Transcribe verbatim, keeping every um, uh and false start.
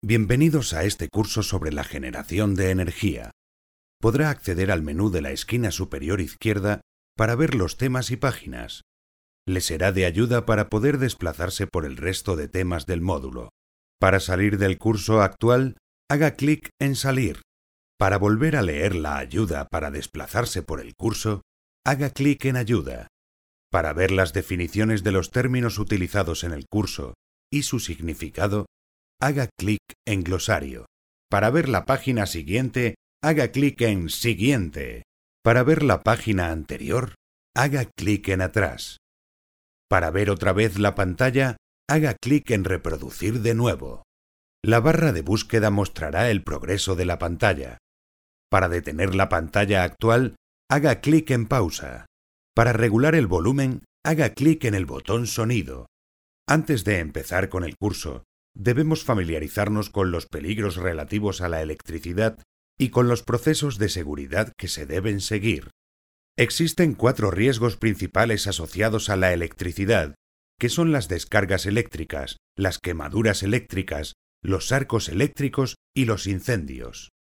Bienvenidos a este curso sobre la generación de energía. Podrá acceder al menú de la esquina superior izquierda para ver los temas y páginas. Le será de ayuda para poder desplazarse por el resto de temas del módulo. Para salir del curso actual, haga clic en Salir. Para volver a leer la ayuda para desplazarse por el curso, haga clic en Ayuda. Para ver las definiciones de los términos utilizados en el curso y su significado, haga clic en Glosario. Para ver la página siguiente, haga clic en Siguiente. Para ver la página anterior, haga clic en Atrás. Para ver otra vez la pantalla, haga clic en Reproducir de nuevo. La barra de búsqueda mostrará el progreso de la pantalla. Para detener la pantalla actual, haga clic en Pausa. Para regular el volumen, haga clic en el botón Sonido. Antes de empezar con el curso, debemos familiarizarnos con los peligros relativos a la electricidad y con los procesos de seguridad que se deben seguir. Existen cuatro riesgos principales asociados a la electricidad, que son las descargas eléctricas, las quemaduras eléctricas, los arcos eléctricos y los incendios.